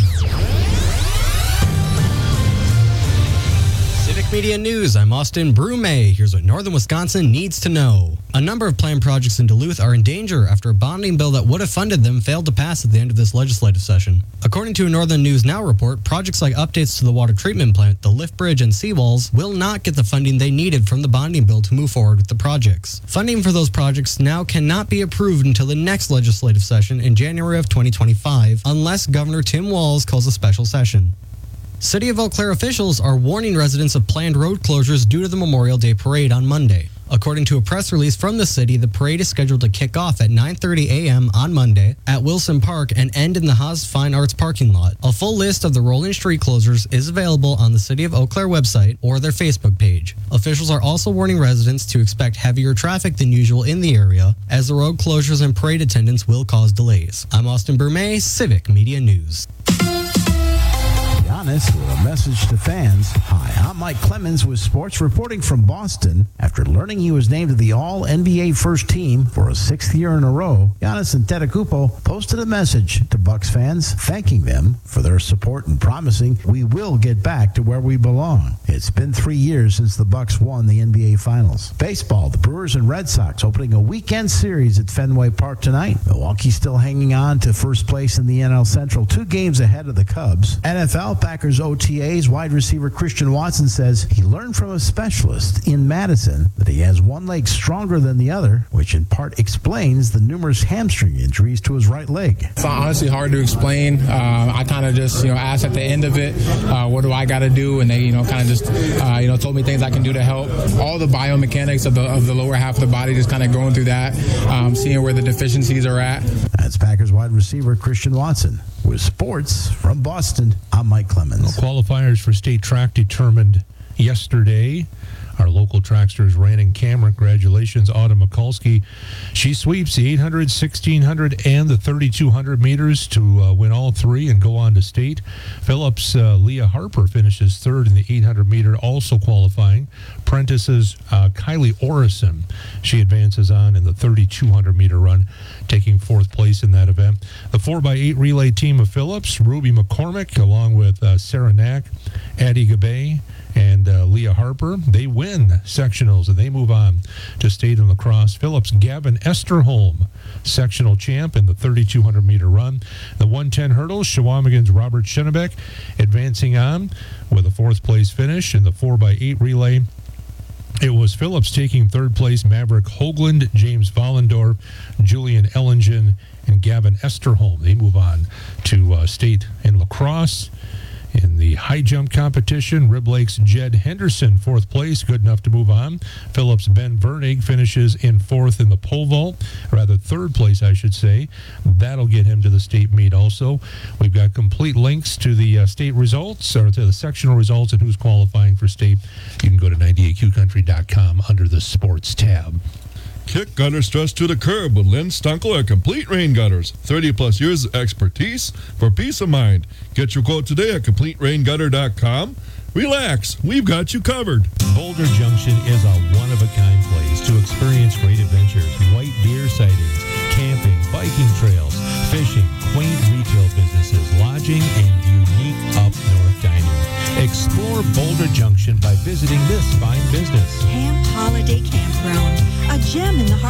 Civic Media News, I'm Austin Brume. Here's what Northern Wisconsin needs to know. A number of planned projects in Duluth are in danger after a bonding bill that would have funded them failed to pass at the end of this legislative session. According to a Northern News Now report, projects like updates to the water treatment plant, the lift bridge, and seawalls will not get the funding they needed from the bonding bill to move forward with the projects. Funding for those projects now cannot be approved until the next legislative session in January of twenty twenty-five, unless Governor Tim Walz calls a special session. City of Eau Claire officials are warning residents of planned road closures due to the Memorial Day parade on Monday. According to a press release from the city, the parade is scheduled to kick off at nine thirty a.m. on Monday at Wilson Park and end in the Haas Fine Arts parking lot. A full list of the rolling street closures is available on the City of Eau Claire website or their Facebook page. Officials are also warning residents to expect heavier traffic than usual in the area, as the road closures and parade attendance will cause delays. I'm Austin Brume, Civic Media News. Giannis with a message to fans. Hi, I'm Mike Clemens with sports reporting from Boston. After learning he was named to the All N B A first team for a sixth year in a row, Giannis Antetokounmpo posted a message to Bucks fans thanking them for their support and promising we will get back to where we belong. It's been three years since the Bucks won the N B A Finals. Baseball, the Brewers and Red Sox opening a weekend series at Fenway Park tonight. Milwaukee still hanging on to first place in the N L Central, two games ahead of the Cubs. N F L, Packers O T As, wide receiver Christian Watson says he learned from a specialist in Madison that he has one leg stronger than the other, which in part explains the numerous hamstring injuries to his right leg. It's honestly hard to explain. Uh, I kind of just, you know, asked at the end of it, uh, what do I got to do? And they, you know, kind of just, uh, you know, told me things I can do to help. All the biomechanics of the of the lower half of the body, just kind of going through that, um, seeing where the deficiencies are at. That's Packers wide receiver Christian Watson. With sports from Boston, I'm Mike Clemens. Well, qualifiers for state track determined yesterday. Our local tracksters ran in camera. Congratulations, Autumn Mikulski. She sweeps the eight hundred, sixteen hundred, and the thirty-two hundred meters to uh, win all three and go on to state. Phillips uh, Leah Harper finishes third in the eight hundred meter, also qualifying. Prentice's uh, Kylie Orison. She advances on in the thirty-two hundred meter run, taking fourth place in that event. The four by eight relay team of Phillips, Ruby McCormick, along with uh, Sarah Knack, Addie Gabay, and uh, Leah Harper, they win sectionals and they move on to state and lacrosse. Phillips Gavin Esterholm, sectional champ in the thirty-two hundred meter run. The one ten hurdles, Shawamigan's Robert Schenebeck advancing on with a fourth place finish. In the four by eight relay, it was Phillips taking third place, Maverick Hoagland, James Vollendorf, Julian Ellingen, and Gavin Esterholm. They move on to uh, state in lacrosse. In the high jump competition, Rib Lake's Jed Henderson, fourth place, good enough to move on. Phillips Ben Vernig finishes in fourth in the pole vault, rather third place, I should say. That'll get him to the state meet also. We've got complete links to the uh, state results, or to the sectional results and who's qualifying for state. You can go to ninety-eight Q country dot com under the sports tab. Kick gutter stress to the curb with Lynn Stunkel at Complete Rain Gutters. thirty plus years of expertise for peace of mind. Get your quote today at complete rain gutter dot com. Relax, we've got you covered. Boulder Junction is a one-of-a-kind place to experience great adventures. White deer sightings,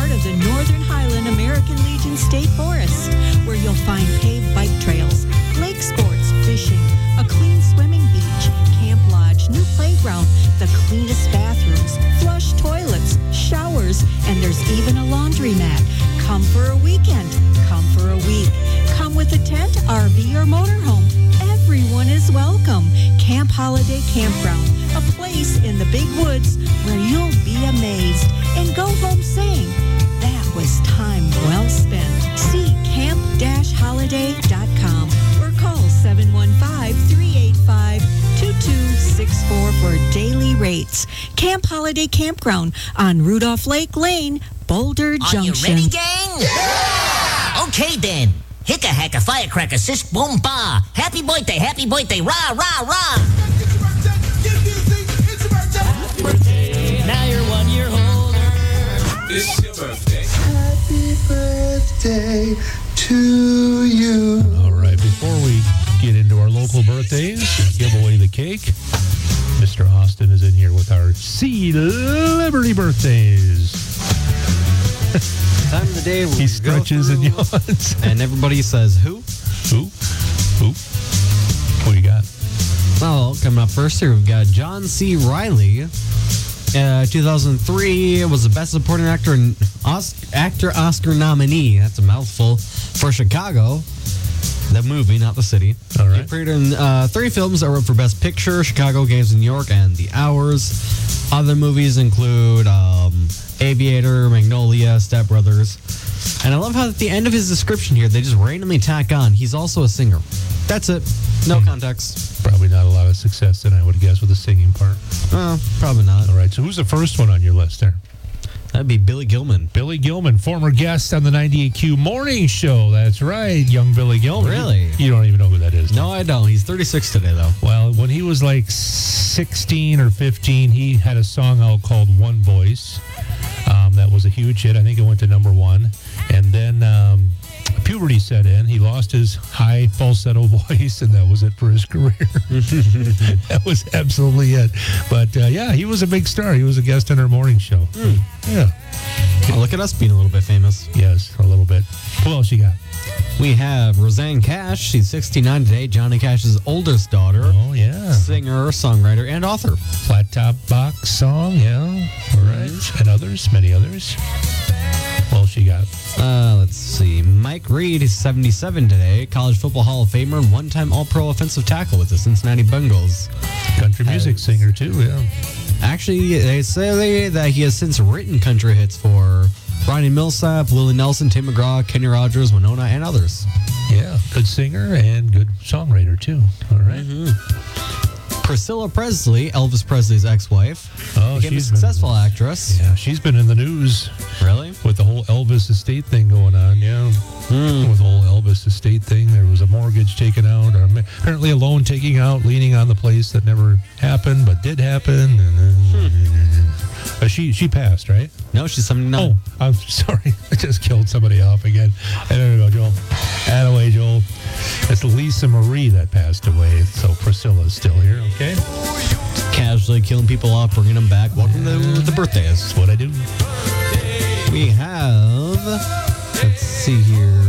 part of the Northern Highland American Legion State Forest, where you'll find paved bike trails, lake sports, fishing, a clean swimming beach, camp lodge, new playground, the cleanest bathrooms, flush toilets, showers, and there's even a laundromat. Come for a weekend. Come for a week. Come with a tent, R V, or motorhome. Everyone is welcome. Camp Holiday Campground, a place in the big woods where you'll be amazed and go home saying, that was time well spent. See camp dash holiday dot com or call seven one five, three eight five, two two six four for daily rates. Camp Holiday Campground on Rudolph Lake Lane, Boulder Are Junction. you ready, gang? Yeah! Okay, then. Hicka hacka firecracker, sis boom ba. Happy birthday, happy birthday, rah, rah, rah. Now you're one year older. It's your birthday. Happy birthday to you. All right, before we get into our local birthdays, give away the cake, Mister Austin is in here with our Celebrity birthdays. Time of the day where he we stretches go and yawns. and everybody says, who? Who? Who? What you got? Well, coming up first here, we've got John C. Reilly. Uh, two thousand three was the Best Supporting Actor and Os- Actor Oscar nominee. That's a mouthful for Chicago. The movie, not the city. All right. He appeared in uh, three films that were up for Best Picture: Chicago, Gangs of New York, and The Hours. Other movies include um, Aviator, Magnolia, Step Brothers. And I love how at the end of his description here, they just randomly tack on, he's also a singer. That's it. No context. Probably not a lot of success then, I would guess, with the singing part. Uh, probably not. All right, so who's the first one on your list there? That'd be Billy Gilman. Billy Gilman, former guest on the ninety-eight Q Morning Show. That's right, young Billy Gilman. Really? You, you don't even know who that is. No, I don't. He's thirty-six today, though. Well, when he was like sixteen or fifteen, he had a song out called One Voice. Um, that was a huge hit. I think it went to number one. And then um, puberty set in. He lost his high falsetto voice, and that was it for his career. That was absolutely it. But, uh, yeah, he was a big star. He was a guest on our morning show. Mm. Yeah. Oh, look at us being a little bit famous. Yes, a little bit. Who else you got? We have Roseanne Cash. She's sixty-nine today. Johnny Cash's oldest daughter. Oh, yeah. Singer, songwriter, and author. Flat Top Box song, yeah. All right. Mm-hmm. And others, many others. What else you got? Uh, let's see. Mike Reed is seventy-seven today. College Football Hall of Famer and one-time All-Pro offensive tackle with the Cincinnati Bengals. Country music As, singer, too, yeah. Actually, they say that he has since written country hits for Ronnie Millsap, Willie Nelson, Tim McGraw, Kenny Rogers, Winona, and others. Yeah, good singer and good songwriter, too. All right. Mm-hmm. Priscilla Presley, Elvis Presley's ex-wife, oh, became a she's successful been, actress. Yeah, she's been in the news. Really? With the whole Elvis estate thing going on, yeah. Mm. With the whole Elvis estate thing, there was a mortgage taken out, or apparently a loan taken out, leaning on the place that never happened, but did happen. And then, hmm. uh, she she passed, right? No, she's seventy-nine. Oh, I'm sorry. I just killed somebody off again. And there we go, Joel. Attaway, Joel. It's Lisa Marie that passed away, so Priscilla's still here, okay? Casually killing people off, bringing them back. Welcome to the birthdays. That's what I do. We have, let's see here,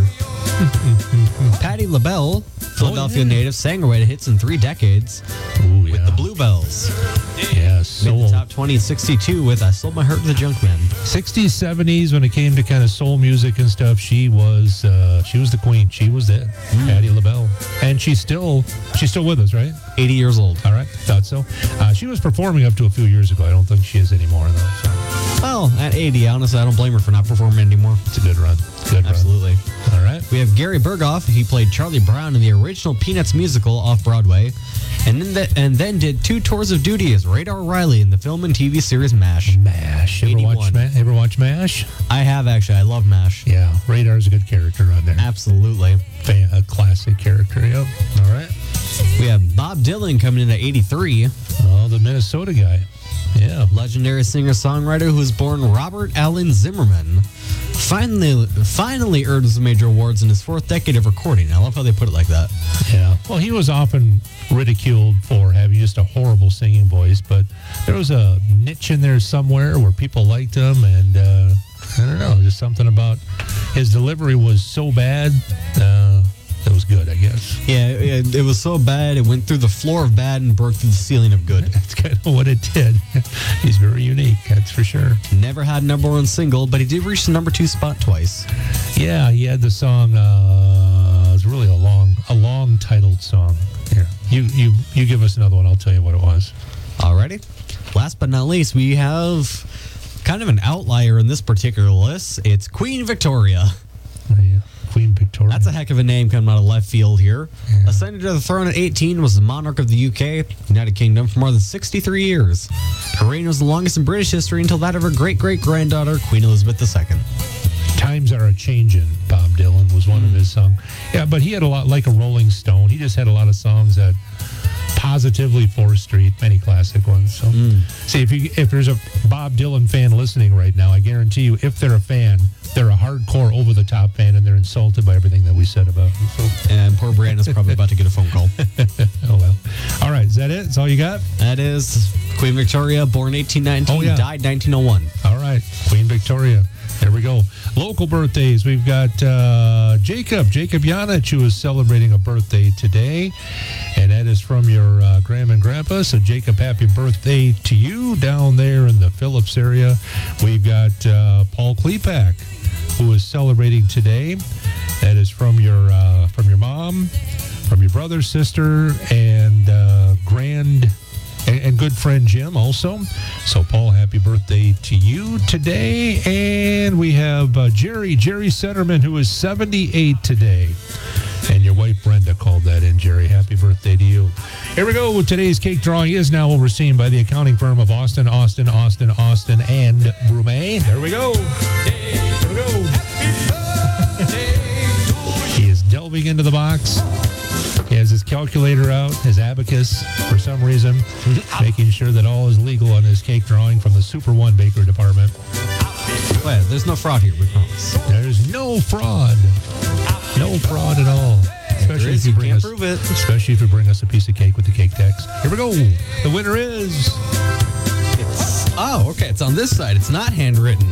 Patti LaBelle, Philadelphia oh, yeah. native, sang away to hits in three decades Ooh, with yeah. the Bluebells. Yes. Made the top twenty in sixty-two with I Sold My Heart to the Junkman. sixties, seventies, when it came to kind of soul music and stuff, she was uh, she was the queen. She was it, mm. Patti LaBelle. And she's still she's still with us, right? eighty years old. All right, thought so. Uh, she was performing up to a few years ago. I don't think she is anymore, though. So. Well, at eighty, honestly, I don't blame her for not performing anymore. It's a good run. Good Absolutely. Run. All right. We have Gary Berghoff. He played Charlie Brown in the original Peanuts musical off Broadway, and then the, and then did two tours of duty as Radar Riley in the film and T V series MASH. MASH. Ever watch, Ma- ever watch MASH? I have, actually. I love MASH. Yeah. Radar's a good character on there. Absolutely. A classic character, yep. All right. We have Bob Dylan coming in at eighty-three. Oh, the Minnesota guy. Yeah. Legendary singer-songwriter who was born Robert Allen Zimmerman. Finally, finally earned some major awards in his fourth decade of recording. I love how they put it like that. Yeah. Well, he was often ridiculed for having just a horrible singing voice, but there was a niche in there somewhere where people liked him, and uh, I don't know. Just something about his delivery was so bad. Uh, it was good, I guess. Yeah, it, it was so bad, it went through the floor of bad and broke through the ceiling of good. That's kind of what it did. He's very unique, that's for sure. Never had number one single, but he did reach the number two spot twice. Yeah, he had the song, uh, it was really a long, a long titled song. Here, you, you, you give us another one, I'll tell you what it was. Alrighty. Last but not least, we have kind of an outlier in this particular list. It's Queen Victoria. Oh, yeah. Queen Victoria. That's a heck of a name coming out of left field here. Yeah. Ascended to the throne at eighteen, was the monarch of the U K, United Kingdom, for more than sixty-three years. Her reign was the longest in British history until that of her great-great-granddaughter, Queen Elizabeth the Second. Times Are A-Changin', Bob Dylan was one mm. of his songs. Yeah, but he had a lot, like a Rolling Stone, he just had a lot of songs that positively fourth Street, many classic ones. So, mm. see, if you if there's a Bob Dylan fan listening right now, I guarantee you, if they're a fan, they're a hardcore, over-the-top fan, and they're insulted by everything that we said about him. So. And poor Brandon's probably about to get a phone call. Oh, well. All right, is that it? That's all you got? That is Queen Victoria, born eighteen nineteen, oh, yeah. died nineteen oh one. All right, Queen Victoria. There we go. Local birthdays. We've got uh, Jacob, Jacob Yanich, who is celebrating a birthday today. And that is from your uh, grandma and grandpa. So, Jacob, happy birthday to you down there in the Phillips area. We've got uh, Paul Klepak, who is celebrating today. That is from your uh, from your mom, from your brother, sister, and uh, grand and, and good friend Jim also. So, Paul, happy birthday to you today. And we have uh, Jerry, Jerry Setterman, who is seventy-eight today. And your wife, Brenda, called that in, Jerry. Happy birthday to you. Here we go. Today's cake drawing is now overseen by the accounting firm of Austin, Austin, Austin, Austin, and Brume. There we go. There we go. He is delving into the box. He has his calculator out, his abacus, for some reason, making sure that all is legal on his cake drawing from the Super One Bakery Department. Well, there's no fraud here, we promise. There's no fraud. No fraud at all. Especially is, if you bring can't us, prove it. Especially if you bring us a piece of cake with the cake tax. Here we go. The winner is. It's, oh, okay. It's on this side. It's not handwritten.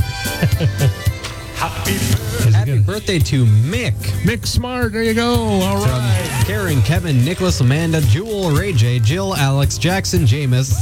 Happy Happy birthday to Mick. Mick Smart. There you go. All From right. Karen, Kevin, Nicholas, Amanda, Jewel, Ray J, Jill, Alex, Jackson, Jameis.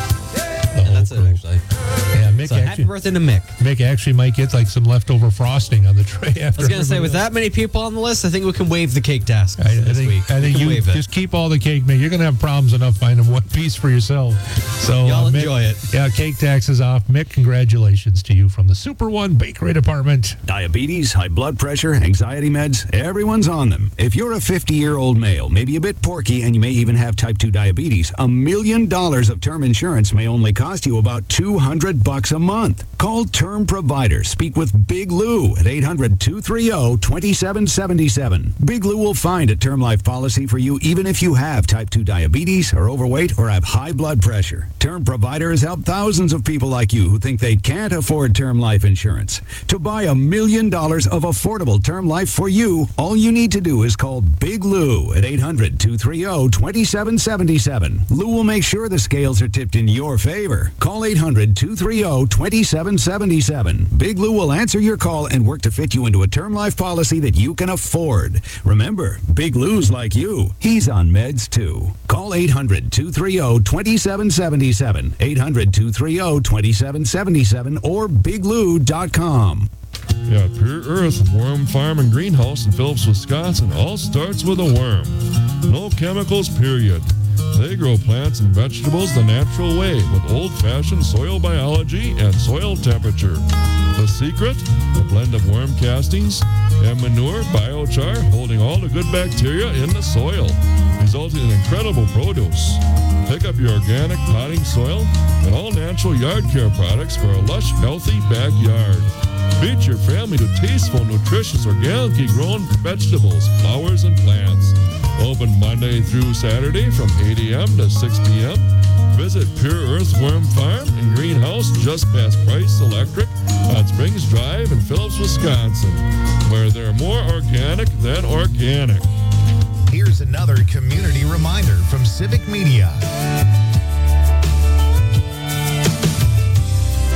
And that's it, actually. Yeah, Mick. So actually, happy birthday to Mick. Mick actually might get like some leftover frosting on the tray after. I was going to say, with else. that many people on the list, I think we can waive the cake task I, I this think, week. I think you waive just it. keep all the cake, Mick. You're going to have problems enough finding one piece for yourself. So Y'all uh, Mick, enjoy it. Yeah, cake tax is off. Mick, congratulations to you from the Super One Bakery Department. Diabetes, high blood pressure, anxiety meds, everyone's on them. If you're a fifty-year-old male, maybe a bit porky, and you may even have type two diabetes, a million dollars of term insurance may only cost you about two hundred bucks a month. Call Term Provider. Speak with Big Lou at eight hundred, two three zero, two seven seven seven. Big Lou will find a term life policy for you even if you have type two diabetes, are overweight, or have high blood pressure. Term Provider has helped thousands of people like you who think they can't afford term life insurance. To buy a million dollars of affordable term life for you, all you need to do is call Big Lou at eight hundred, two three zero, two seven seven seven. Lou will make sure the scales are tipped in your favor. Call eight hundred, two three zero, two seven seven seven. Big Lou will answer your call and work to fit you into a term life policy that you can afford. Remember, Big Lou's like you. He's on meds too. Call eight hundred, two three zero, two seven seven seven. eight hundred, two three zero, two seven seven seven or big lou dot com. Yeah, Pure Earth Worm Farm and Greenhouse in Phillips, Wisconsin all starts with a worm. No chemicals, period. They grow plants and vegetables the natural way with old-fashioned soil biology and soil temperature. The secret? A blend of worm castings and manure biochar holding all the good bacteria in the soil, resulting in incredible produce. Pick up your organic potting soil and all natural yard care products for a lush, healthy backyard. Treat your family to tasteful, nutritious, organically grown vegetables, flowers, and plants. Open Monday through Saturday from eight a.m. to six p.m. Visit Pure Earth Worm Farm and Greenhouse just past Price Electric on Springs Drive in Phillips, Wisconsin, where they're more organic than organic. Here's another community reminder from Civic Media.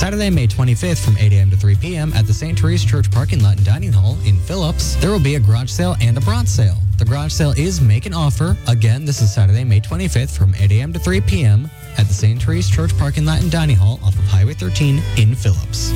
Saturday, May twenty-fifth from eight a.m. to three p.m. at the Saint Therese Church parking lot and dining hall in Phillips, there will be a garage sale and a bronze sale. The garage sale is make an offer. Again, this is Saturday, May twenty-fifth from eight a.m. to three p.m. at the Saint Therese Church parking lot and dining hall off of Highway thirteen in Phillips.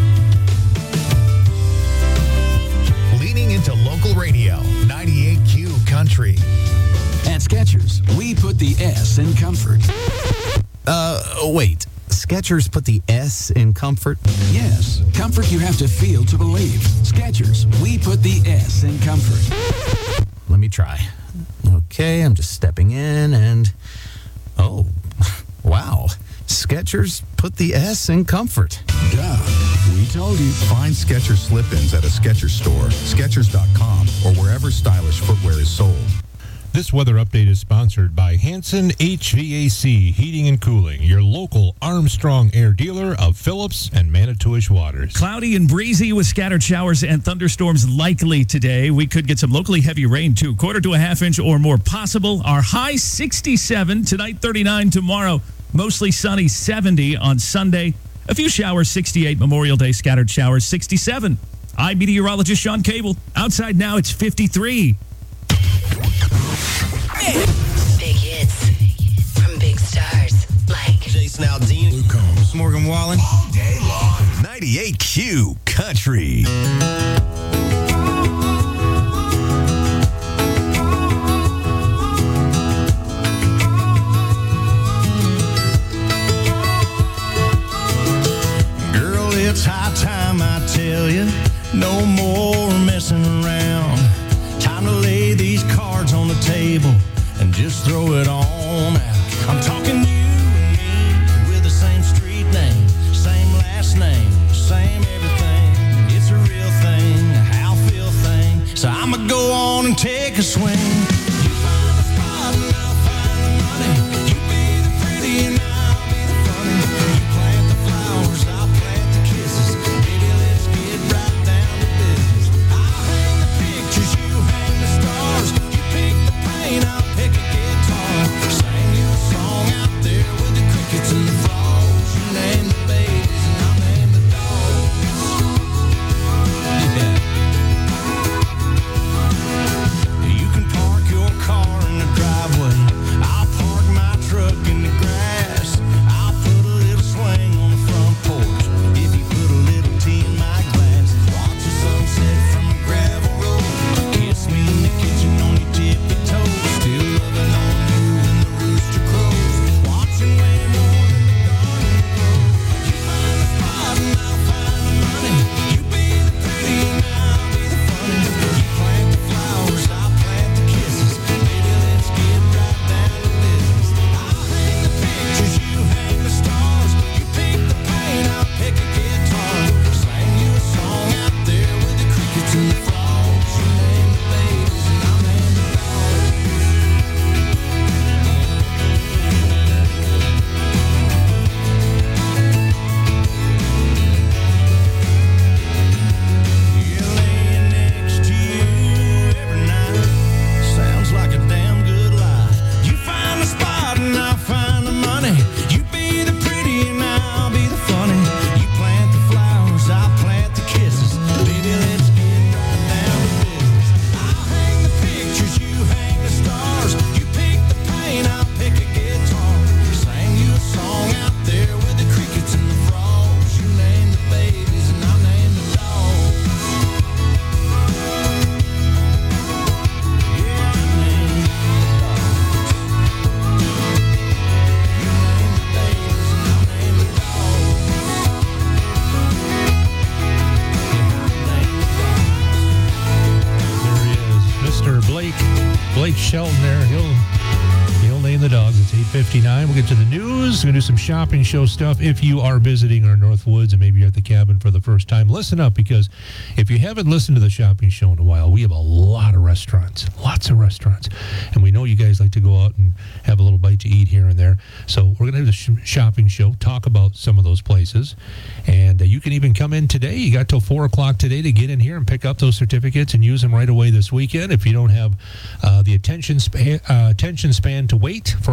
Leaning into local radio, ninety-eight Q Country. At Skechers, we put the S in comfort. Uh, wait. Skechers put the S in comfort? Yes, comfort you have to feel to believe. Skechers, we put the S in comfort. Let me try. Okay, I'm just stepping in and... Oh, wow. Skechers put the S in comfort. Duh, we told you. Find Skechers slip-ins at a Skechers store, Skechers dot com, or wherever stylish footwear is sold. This weather update is sponsored by Hanson H V A C Heating and Cooling, your local Armstrong Air dealer of Phillips and Manitowish waters. Cloudy and breezy with scattered showers and thunderstorms likely today. We could get some locally heavy rain too. Quarter to a half inch or more possible. Our high sixty-seven tonight, thirty-nine tomorrow. Mostly sunny, seventy on Sunday. A few showers, sixty-eight Memorial Day, scattered showers, sixty-seven. I'm meteorologist Sean Cable. Outside now it's fifty-three. Big hits from big stars like Jason Aldean, Luke Combs, Morgan Wallen. All day long. ninety-eight Q Country. Girl, it's high time I tell you, no more messing around. Time to lay these cards on the table and just throw it on out. I'm talking you and me with the same street name, same last name, same everything. It's a real thing, a how feel thing. So I'ma go on and take a swing. You find the spot and I'll find the money. You be the pretty and I'll be the funny. You plant the flowers, I'll plant the kisses. Baby, let's get right down to business. I'll hang the pictures, you hang the stars. You pick the paint, I'll pick a guitar. Sing you a song out there with the crickets and the frogs. You name the babies and I'll name the dogs. Yeah. You can park your car in the driveway. I'll park my truck in the grass. I'll put a little swing on the front porch. If you put a little tea in my glass, watch the sunset from the gravel road. Kiss me in the kitchen on your tippy toes. Still loving on you when the rooster crows. Watching way more than the garden grows. You find the spot and I'll find the money. You be the pretty and I'll be the funny. You plant the flowers, I'll plant the kisses. Baby, let's get right down to business. I'll hang the pictures, you hang the stars. You pick the paint, I'll pick a guitar. Sing you a song out there with the crickets and the frogs. You name the babies and I'll name the Yeah, laying next to you every night sounds like a damn good life. You find the spot and I'll find the money. You be the pretty and I'll be the funny. You plant the flowers, I'll plant the kisses. Baby, let's get right down to business. I'll hang the pictures, you hang the stars. You pick the paint, I'll pick a guitar. Sing you a song out there with the crickets and the frogs. You name the babies and I'll name the dogs. Yeah, I name the dogs. You name the babies and I'll name the dogs. There he is, Mister Blake. Blake Shelton there. He'll he'll name the dogs. It's eight fifty-nine. We'll get to the news. We're going to do some shopping show stuff. If you are visiting our Northwoods and maybe you're at the cabin for the first time, listen up, because if you haven't listened to the shopping show in a while, we have a lot of restaurants, lots of restaurants. And we know you guys like to go out and have a little bite to eat here and there. So we're going to have the sh- shopping show, talk about some of those places. And uh, you can even come in today. You got till four o'clock today to get in here and pick up those certificates and use them right away this weekend. If you don't have uh, the attention span, uh, attention span to wait,